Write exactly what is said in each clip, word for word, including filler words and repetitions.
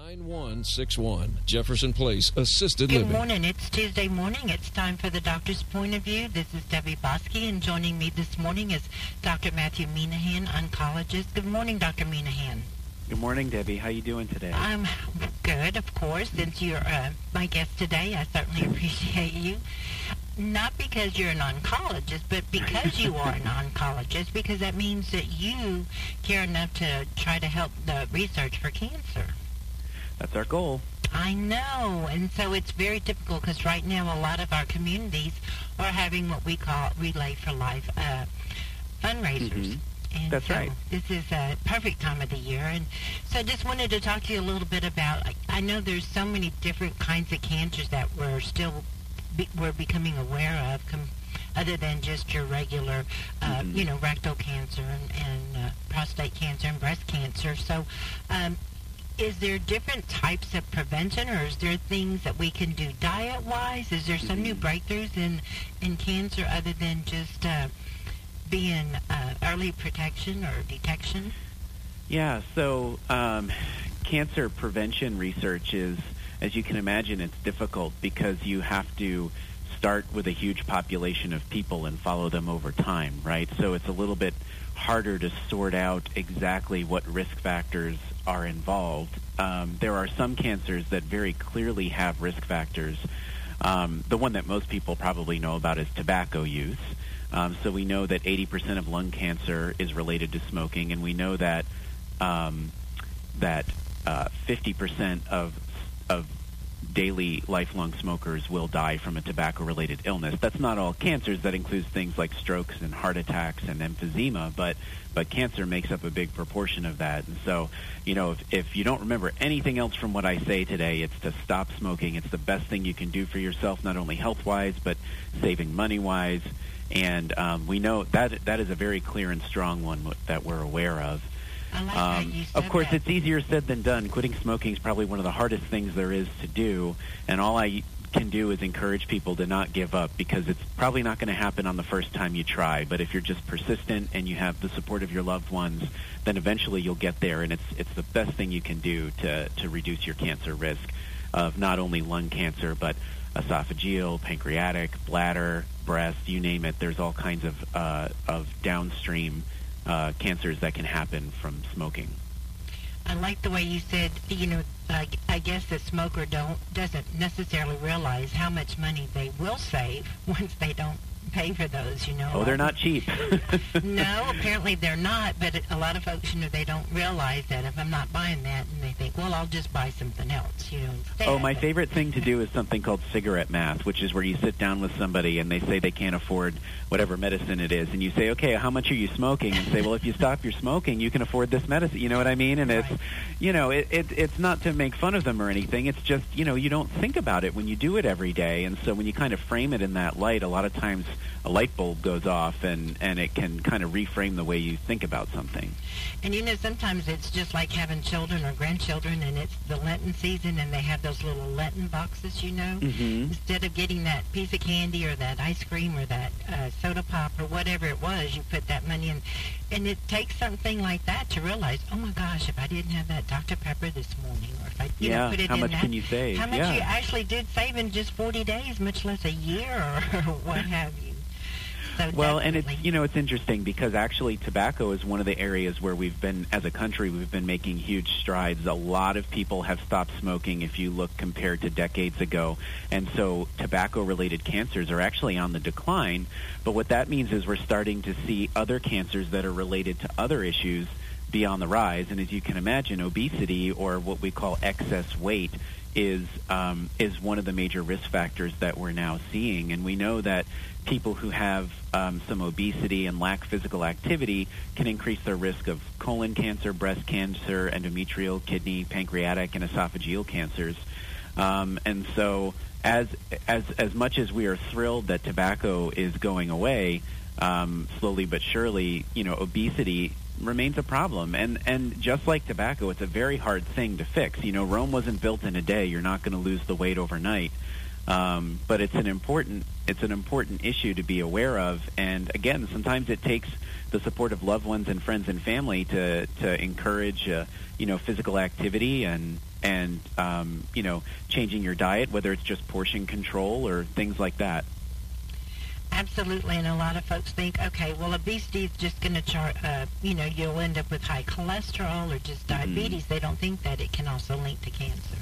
nine one six one, Jefferson Place, Assisted Good Living. morning. It's Tuesday morning. It's time for the doctor's point of view. This is Debbie Bosky, and joining me this morning is Doctor Matthew Minahan, oncologist. Good morning, Doctor Minahan. Good morning, Debbie. How you doing today? I'm good, of course. Since you're uh, my guest today, I certainly appreciate you. Not because you're an oncologist, but because you are an oncologist, because that means that you care enough to try to help the research for cancer. That's our goal. I know, and so it's very difficult because right now a lot of our communities are having what we call Relay for Life uh, fundraisers. Mm-hmm. And That's so right. This is a perfect time of the year, and so I just wanted to talk to you a little bit about. I, I know there's so many different kinds of cancers that we're still be, we're becoming aware of, com, other than just your regular, uh, mm-hmm. you know, rectal cancer and, and uh, prostate cancer and breast cancer. So. Um, Is there different types of prevention, or is there things that we can do diet-wise? Is there some mm-hmm. new breakthroughs in, in cancer other than just uh, being uh, early protection or detection? Yeah, so um, cancer prevention research is, as you can imagine, it's difficult because you have to start with a huge population of people and follow them over time, right? So it's a little bit harder to sort out exactly what risk factors are involved. Um, there are some cancers that very clearly have risk factors. Um, the one that most people probably know about is tobacco use. Um, so we know that eighty percent of lung cancer is related to smoking, and we know that um, that uh, fifty percent of of daily lifelong smokers will die from a tobacco-related illness. That's not all cancers. That includes things like strokes and heart attacks and emphysema, but but cancer makes up a big proportion of that. And so, you know, if, if you don't remember anything else from what I say today, it's to stop smoking. It's the best thing you can do for yourself, not only health-wise, but saving money-wise. And um, we know that that is a very clear and strong one that we're aware of. I like Um, that you said of course, that. it's easier said than done. Quitting smoking is probably one of the hardest things there is to do, and all I can do is encourage people to not give up, because it's probably not going to happen on the first time you try. But if you're just persistent and you have the support of your loved ones, then eventually you'll get there, and it's it's the best thing you can do to, to reduce your cancer risk of not only lung cancer, but esophageal, pancreatic, bladder, breast, you name it. There's all kinds of uh, of downstream Uh, cancers that can happen from smoking. I like the way you said, you know, I, I guess the smoker don't doesn't necessarily realize how much money they will save once they don't pay for those, you know. Oh, they're not cheap. No, apparently they're not, but a lot of folks, you know, they don't realize that if I'm not buying that, and they think, well, I'll just buy something else, you know, instead. Oh, my favorite thing to do is something called cigarette math, which is where you sit down with somebody and they say they can't afford whatever medicine it is, and you say, okay, how much are you smoking? And say, well, if you stop your smoking, you can afford this medicine. You know what I mean? And Right. it's, you know, it, it, it's not to make fun of them or anything. It's just, you know, you don't think about it when you do it every day, and so when you kind of frame it in that light, a lot of times a light bulb goes off, and, and it can kind of reframe the way you think about something. And, you know, sometimes it's just like having children or grandchildren, and it's the Lenten season, and they have those little Lenten boxes, you know. Mm-hmm. Instead of getting that piece of candy or that ice cream or that uh, soda pop or whatever it was, you put that money in. And it takes something like that to realize, oh, my gosh, if I didn't have that Doctor Pepper this morning, or if I you Yeah, know, put it how in much that, can you save? how much Yeah. you actually did save in just forty days, much less a year or what have you. So Well, and it's, definitely. you know, it's interesting because actually tobacco is one of the areas where we've been, as a country, we've been making huge strides. A lot of people have stopped smoking if you look compared to decades ago. And so tobacco-related cancers are actually on the decline. But what that means is we're starting to see other cancers that are related to other issues be on the rise. And as you can imagine, obesity, or what we call excess weight, is um, is one of the major risk factors that we're now seeing. And we know that people who have um, some obesity and lack physical activity can increase their risk of colon cancer, breast cancer, endometrial, kidney, pancreatic, and esophageal cancers. Um, and so as, as, as much as we are thrilled that tobacco is going away, um, slowly but surely, you know, obesity remains a problem. And, and just like tobacco, it's a very hard thing to fix. You know, Rome wasn't built in a day. You're not going to lose the weight overnight. Um, but it's an important it's an important issue to be aware of. And again, sometimes it takes the support of loved ones and friends and family to to encourage uh, you know physical activity and and um, you know, changing your diet, whether it's just portion control or things like that. Absolutely, and a lot of folks think, okay, well, obesity is just going to, char- uh, you know, you'll end up with high cholesterol or just diabetes. Mm-hmm. They don't think that it can also link to cancer.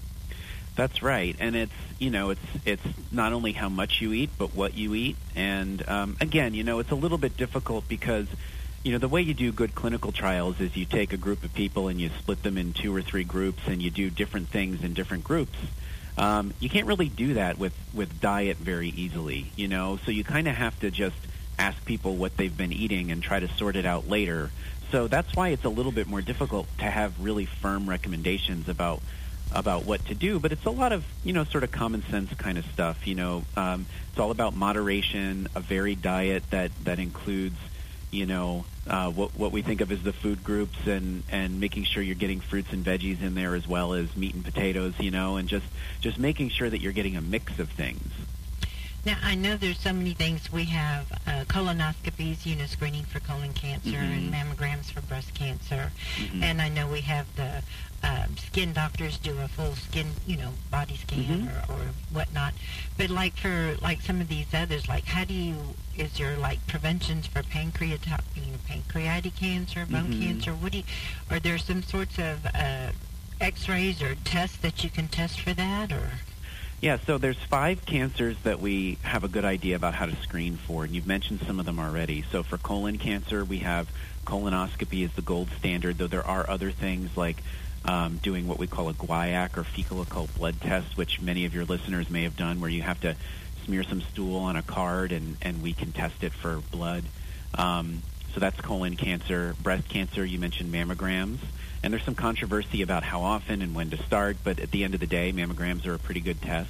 That's right, and it's you know it's it's not only how much you eat, but what you eat. And um, again, you know, it's a little bit difficult because you know the way you do good clinical trials is you take a group of people and you split them in two or three groups, and you do different things in different groups. Um, you can't really do that with, with diet very easily, you know, so you kind of have to just ask people what they've been eating and try to sort it out later. So that's why it's a little bit more difficult to have really firm recommendations about about what to do, but it's a lot of, you know, sort of common sense kind of stuff, you know. Um, it's all about moderation, a varied diet that, that includes, you know, uh, what what we think of as the food groups, and, and making sure you're getting fruits and veggies in there as well as meat and potatoes, you know, and just, just making sure that you're getting a mix of things. Now, I know there's so many things. We have uh, colonoscopies, you know, screening for colon cancer, mm-hmm. and mammograms for breast cancer. Mm-hmm. And I know we have the um, skin doctors do a full skin, you know, body scan mm-hmm. or, or whatnot. But like for like some of these others, like how do you, is there like preventions for pancreatic, you know, pancreatic cancer, bone mm-hmm. cancer? What do you, are there some sorts of uh, x-rays or tests that you can test for that, or? Yeah, so there's five cancers that we have a good idea about how to screen for, and you've mentioned some of them already. So for colon cancer, we have colonoscopy as the gold standard, though there are other things like um, doing what we call a guaiac or fecal occult blood test, which many of your listeners may have done, where you have to smear some stool on a card and, and we can test it for blood. Um, so that's colon cancer. Breast cancer, you mentioned mammograms. And there's some controversy about how often and when to start, but at the end of the day, mammograms are a pretty good test.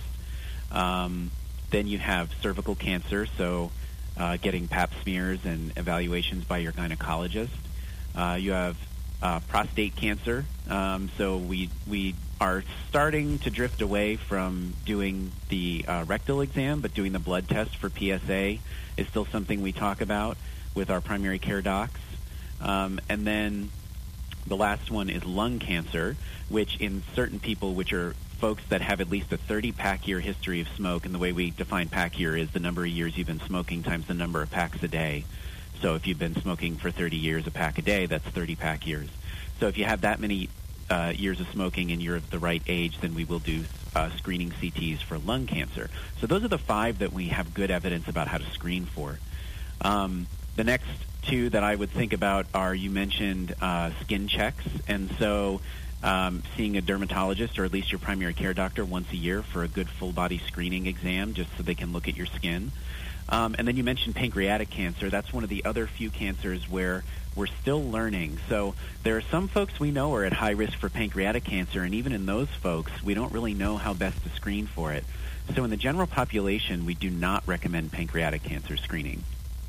Um, then you have cervical cancer, so uh, getting pap smears and evaluations by your gynecologist. Uh, you have uh, prostate cancer, um, so we we are starting to drift away from doing the uh, rectal exam, but doing the blood test for P S A is still something we talk about with our primary care docs. Um, and then the last one is lung cancer, which in certain people, which are folks that have at least a thirty-pack year history of smoke, and the way we define pack year is the number of years you've been smoking times the number of packs a day. So if you've been smoking for thirty years, a pack a day, that's thirty pack years. So if you have that many uh, years of smoking and you're of the right age, then we will do uh, screening C Ts for lung cancer. So those are the five that we have good evidence about how to screen for. Um, the next two that I would think about are, you mentioned uh, skin checks, and so um, seeing a dermatologist or at least your primary care doctor once a year for a good full-body screening exam just so they can look at your skin. Um, and then you mentioned pancreatic cancer. That's one of the other few cancers where we're still learning. So there are some folks we know are at high risk for pancreatic cancer, and even in those folks, we don't really know how best to screen for it. So in the general population, we do not recommend pancreatic cancer screening.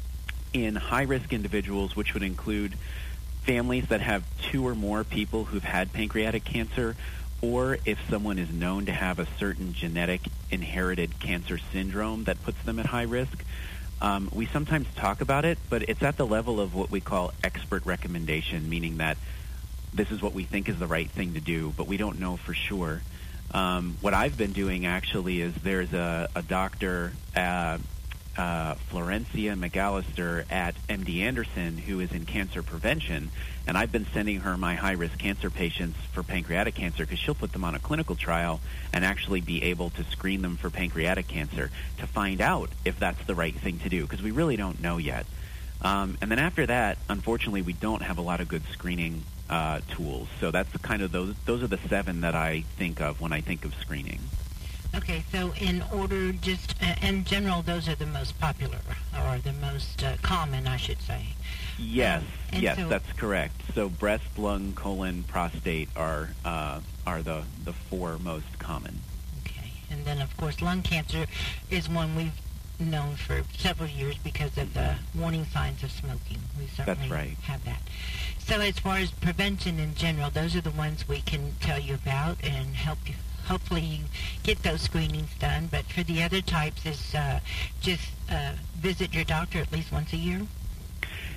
In high-risk individuals, which would include families that have two or more people who've had pancreatic cancer, or if someone is known to have a certain genetic inherited cancer syndrome that puts them at high risk, um, we sometimes talk about it, but it's at the level of what we call expert recommendation, meaning that this is what we think is the right thing to do, but we don't know for sure. Um, what I've been doing, actually, is there's a, a doctor, uh, Uh, Florencia McAllister at M D Anderson, who is in cancer prevention, and I've been sending her my high-risk cancer patients for pancreatic cancer because she'll put them on a clinical trial and actually be able to screen them for pancreatic cancer to find out if that's the right thing to do, because we really don't know yet. Um, and then after that, unfortunately, we don't have a lot of good screening uh, tools. So that's kind of those, those are the seven that I think of when I think of screening. Okay, so in order, just uh, in general, those are the most popular, or the most uh, common, I should say. Yes, um, yes, so that's correct. So breast, lung, colon, prostate are uh, are the, the four most common. Okay, and then, of course, lung cancer is one we've known for several years because of the warning signs of smoking. We certainly that's right. have that. So as far as prevention in general, those are the ones we can tell you about and help you. Hopefully you get those screenings done, but for the other types is uh, just uh, visit your doctor at least once a year?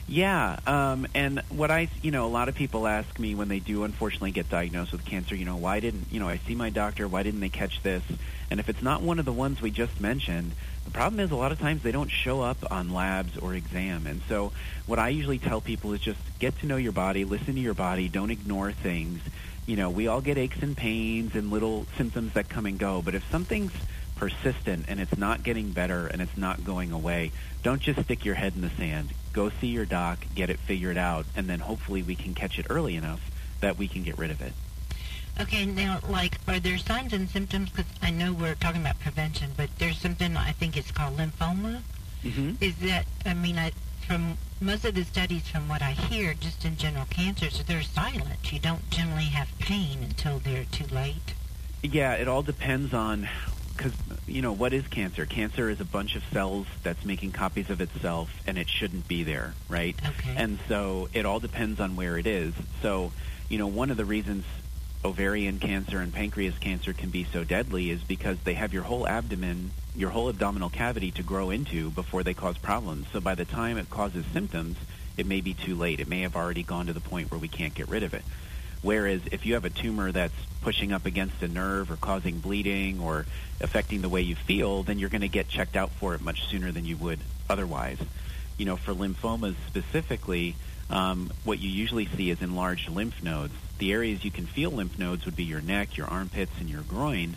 Yeah, um, and what I, you know, a lot of people ask me when they do unfortunately get diagnosed with cancer, you know, why didn't, you know, I see my doctor, why didn't they catch this? And if it's not one of the ones we just mentioned, the problem is a lot of times they don't show up on labs or exam. And so what I usually tell people is just get to know your body, listen to your body, don't ignore things. You know, we all get aches and pains and little symptoms that come and go, but if something's persistent and it's not getting better and it's not going away, don't just stick your head in the sand. Go see your doc, get it figured out, and then hopefully we can catch it early enough that we can get rid of it. Okay, now, like, are there signs and symptoms? Because I know we're talking about prevention, but there's something I think it's called lymphoma. Mm-hmm. Is that, I mean, I, from most of the studies, from what I hear, just in general cancers, they're silent. You don't generally have pain until they're too late. Yeah, it all depends on, because, you know, what is cancer? Cancer is a bunch of cells that's making copies of itself, and it shouldn't be there, right? Okay. And so it all depends on where it is. So, you know, one of the reasons ovarian cancer and pancreas cancer can be so deadly is because they have your whole abdomen, your whole abdominal cavity to grow into before they cause problems. So by the time it causes symptoms, it may be too late. It may have already gone to the point where we can't get rid of it. Whereas if you have a tumor that's pushing up against a nerve or causing bleeding or affecting the way you feel, then you're going to get checked out for it much sooner than you would otherwise. You know, for lymphomas specifically, um, what you usually see is enlarged lymph nodes. The areas you can feel lymph nodes would be your neck, your armpits, and your groin.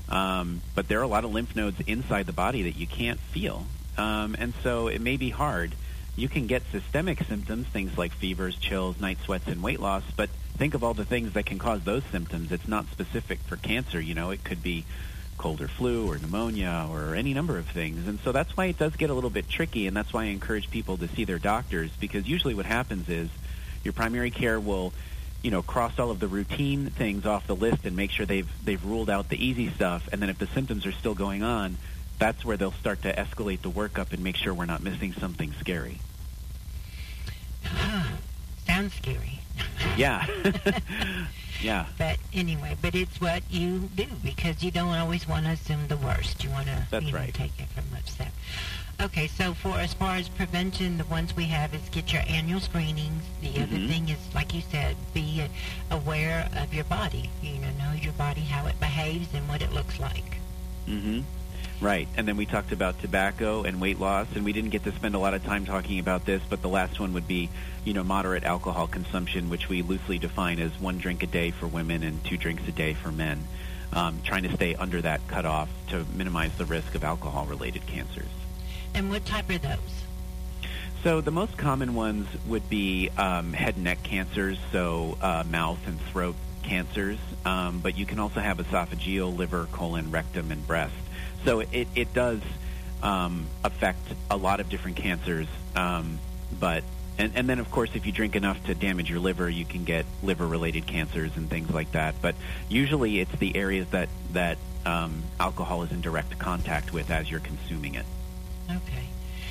Um, but there are a lot of lymph nodes inside the body that you can't feel. Um, and so it may be hard. You can get systemic symptoms, things like fevers, chills, night sweats, and weight loss, but think of all the things that can cause those symptoms. It's not specific for cancer. You know, it could be cold or flu or pneumonia or any number of things. And so that's why it does get a little bit tricky, and that's why I encourage people to see their doctors, because usually what happens is your primary care will, you know, cross all of the routine things off the list and make sure they've they've ruled out the easy stuff. And then if the symptoms are still going on, that's where they'll start to escalate the workup and make sure we're not missing something scary. Sounds scary. Yeah. Yeah. But anyway, but it's what you do, because you don't always want to assume the worst. You want to That's you know, right. take it from upset. Okay, so for as far as prevention, the ones we have is get your annual screenings. The Mm-hmm. other thing is, like you said, be aware of your body. You know, know your body, how it behaves, and what it looks like. Mm-hmm. Right. And then we talked about tobacco and weight loss, and we didn't get to spend a lot of time talking about this, but the last one would be, you know, moderate alcohol consumption, which we loosely define as one drink a day for women and two drinks a day for men, um, trying to stay under that cutoff to minimize the risk of alcohol-related cancers. And what type are those? So the most common ones would be um, head and neck cancers, so uh, mouth and throat cancers, um, but you can also have esophageal, liver, colon, rectum, and breast. So it, it does um, affect a lot of different cancers, um, but and, and then, of course, if you drink enough to damage your liver, you can get liver-related cancers and things like that. But usually it's the areas that, that um, alcohol is in direct contact with as you're consuming it. Okay.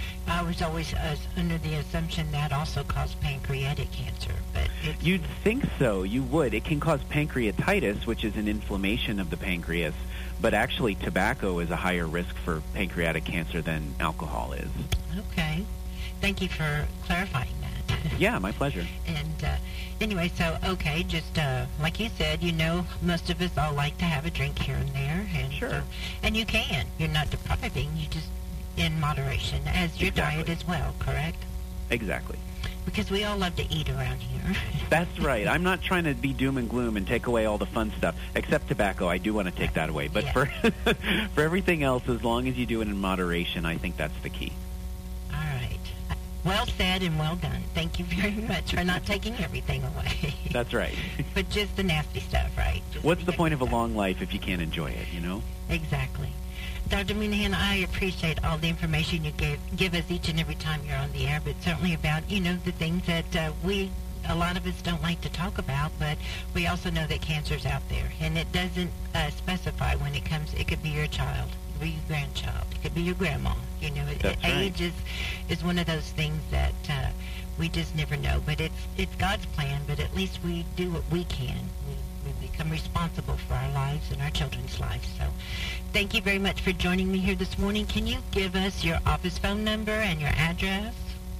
I was always uh, under the assumption that also caused pancreatic cancer, but it's... You'd think so. You would. It can cause pancreatitis, which is an inflammation of the pancreas, but actually tobacco is a higher risk for pancreatic cancer than alcohol is. Okay. Thank you for clarifying that. Yeah, my pleasure. And uh, anyway, so, okay, just uh, like you said, you know, most of us all like to have a drink here and there. And, Sure. uh, and you can. You're not depriving. You just... in moderation, as your Exactly. diet as well, correct? Exactly. Because we all love to eat around here. That's right. I'm not trying to be doom and gloom and take away all the fun stuff, except tobacco. I do want to take that away. But Yeah. for for everything else, as long as you do it in moderation, I think that's the key. All right. Well said and well done. Thank you very much for not taking everything away. That's right. But just the nasty stuff, right? Just What's the point of a stuff. long life if you can't enjoy it, you know? Exactly. Doctor Minahan, I appreciate all the information you gave, give us each and every time you're on the air, but certainly about, you know, the things that uh, we, a lot of us don't like to talk about, but we also know that cancer's out there. And it doesn't uh, specify when it comes, it could be your child, it could be your grandchild, it could be your grandma. You know, That's age right. is, is one of those things that uh, we just never know. But it's, it's God's plan, but at least we do what we can. We, we become responsible for our lives and our children's lives. So thank you very much for joining me here this morning. Can you give us your office phone number and your address?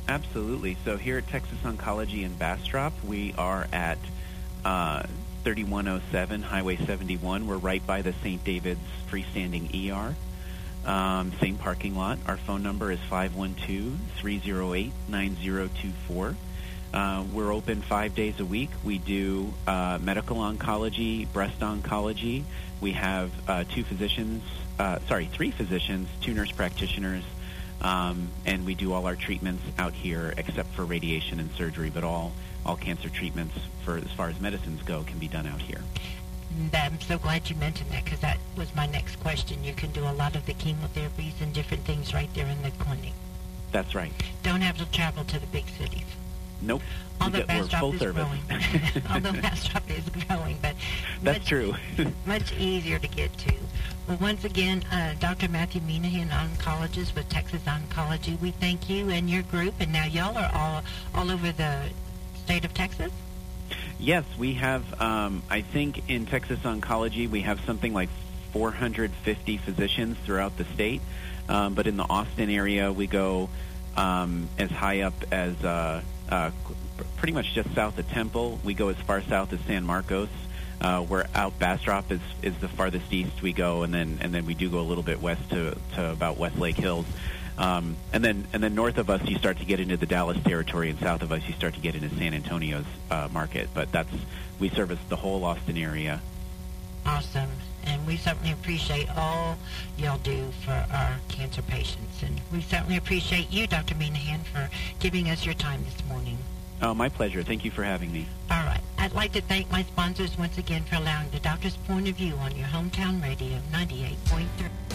Absolutely. So here at Texas Oncology in Bastrop, we are at uh, thirty-one oh seven Highway seventy-one. We're right by the Saint David's freestanding E R. Um, same parking lot. Our phone number is five one two, three oh eight, nine oh two four. Uh, we're open five days a week. We do uh, medical oncology, breast oncology. We have uh, two physicians, uh, sorry, three physicians, two nurse practitioners, um, and we do all our treatments out here except for radiation and surgery, but all, all cancer treatments, for as far as medicines go, can be done out here. I'm so glad you mentioned that, because that was my next question. You can do a lot of the chemotherapies and different things right there in the clinic. That's right. Don't have to travel to the big cities. Nope. Although we get, Bastrop full is service. growing. Although Bastrop is growing, but that's much, true. much easier to get to. Well, once again, uh, Doctor Matthew Menahan, oncologist with Texas Oncology, we thank you and your group, and now y'all are all all over the state of Texas? Yes, we have, um, I think in Texas Oncology, we have something like four hundred fifty physicians throughout the state, um, but in the Austin area, we go um, as high up as uh, uh, pretty much just south of Temple. We go as far south as San Marcos. Uh, we're out Bastrop is, is the farthest east we go, and then and then we do go a little bit west to, to about Westlake Hills. Um, and then and then north of us, you start to get into the Dallas territory, and south of us, you start to get into San Antonio's uh, market. But that's we service the whole Austin area. Awesome. And we certainly appreciate all y'all do for our cancer patients. And we certainly appreciate you, Doctor Menahan, for giving us your time this morning. Oh, my pleasure. Thank you for having me. All right. I'd like to thank my sponsors once again for allowing the doctor's point of view on your hometown radio, ninety-eight point three.